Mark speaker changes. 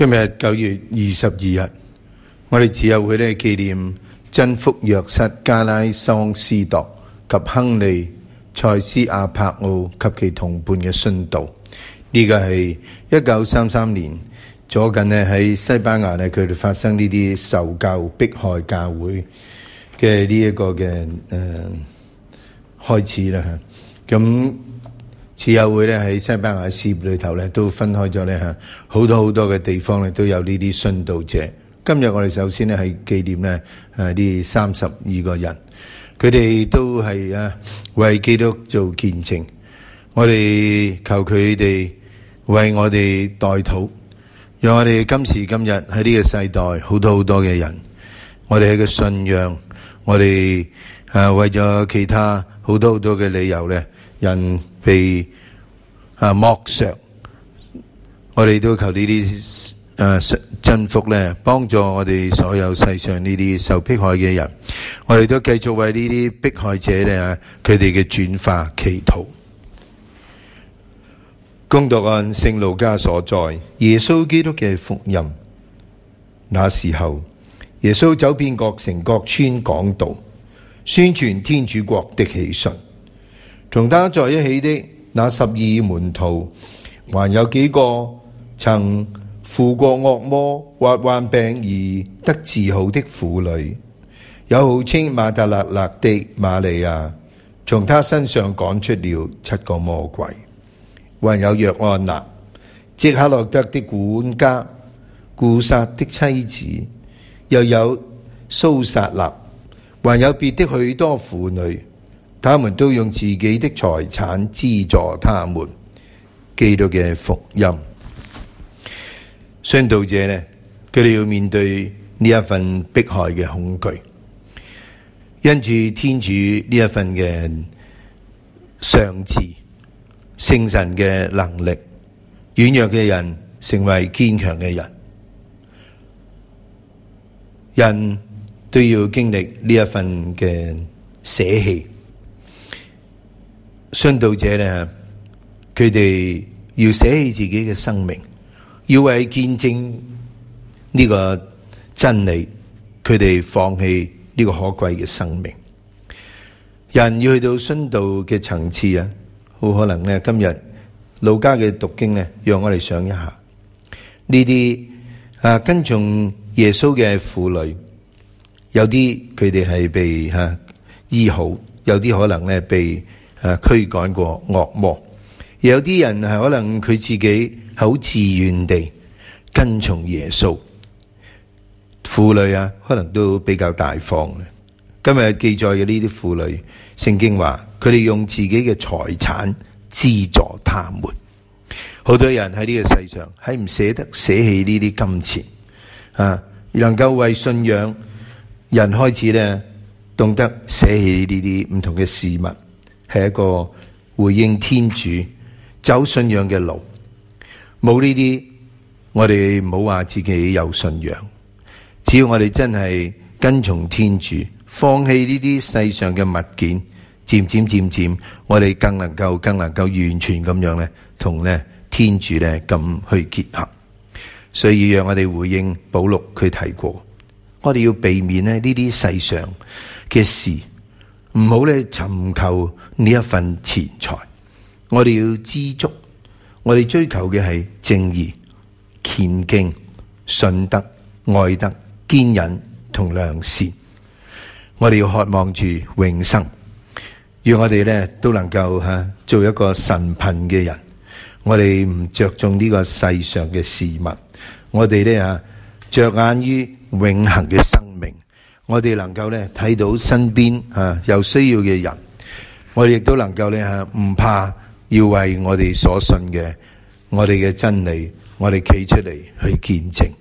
Speaker 1: 今日9月22日，我哋慈幼會咧紀念真福若瑟加拉桑斯鐸及亨利塞斯亞柏奧及其同伴嘅殉道。呢個係1933年左近咧喺西班牙咧，佢哋發生呢啲受教迫害教會嘅呢一個嘅開始啦。咁慈幼會咧喺西班牙事業裏頭咧都分開咗咧好多嘅地方咧都有呢啲殉道者。今日我哋首先咧係紀念咧呢32個人，佢哋都係為基督做見證。我哋求佢哋為我哋代禱，讓我哋今時今日喺呢個世代好多嘅人，我哋喺個信仰，我哋為咗其他好多嘅理由咧，人被剝削，我哋都求呢啲真福咧，幫助我哋所有世上呢啲受迫害嘅人。我哋都繼續為呢啲迫害者咧，佢哋嘅轉化祈禱。恭讀按聖路加所載耶穌基督嘅福音。那時候，耶穌走遍各城各村講道，宣傳天主國的喜訊。同他在一起的那12門徒，還有幾個曾附過惡魔或患病而得治好的婦女，有號稱馬達勒納的瑪利亞，從他身上趕出了7個魔鬼；還有約安娜，即克洛德的管家顧撒的妻子，又有蘇撒納，還有別的許多婦女，他們都用自己的財產資助他們。基督嘅福音。殉道者呢，佢哋要面對呢一份迫害嘅恐懼，因住天主呢一份嘅賞賜，聖神嘅能力，軟弱嘅人成為堅強嘅人，人都要經歷呢一份嘅捨棄。殉道者呢，佢哋要捨棄自己嘅生命，要為見證呢個真理，佢哋放棄呢個可貴嘅生命。人要去到殉道嘅層次好可能今日路加嘅讀經讓我哋想一下呢啲跟從耶穌嘅婦女，有啲佢哋係被醫好，有啲可能被驅趕過惡魔，有啲人係可能佢自己好自願地跟從耶穌。婦女可能都比較大方。今日記載嘅呢啲婦女，聖經話佢哋用自己嘅財產資助他們。好多人喺呢個世上係唔捨得捨棄呢啲金錢能夠為信仰，人開始懂得捨棄呢啲唔同嘅事物，係一個回應天主走信仰嘅路。冇呢啲，我哋唔好話自己有信仰。只要我哋真係跟從天主，放棄呢啲世上嘅物件，漸漸，我哋更能夠完全咁樣同天主咁去結合。所以讓我哋回應保祿佢提過，我哋要避免呢啲世上嘅事，唔好尋求呢一份錢財。我哋要知足，我哋追求嘅係正義、虔敬、信德、愛德、堅忍同良善。我哋要渴望住永生，讓我哋都能夠做一個神貧嘅人。我哋唔着重呢個世上嘅事物，我哋着眼於永恆嘅生命。我哋能夠睇到身邊有需要嘅人，我哋亦都能夠唔怕要為我哋所信嘅，我哋嘅真理，我哋企出嚟去見證。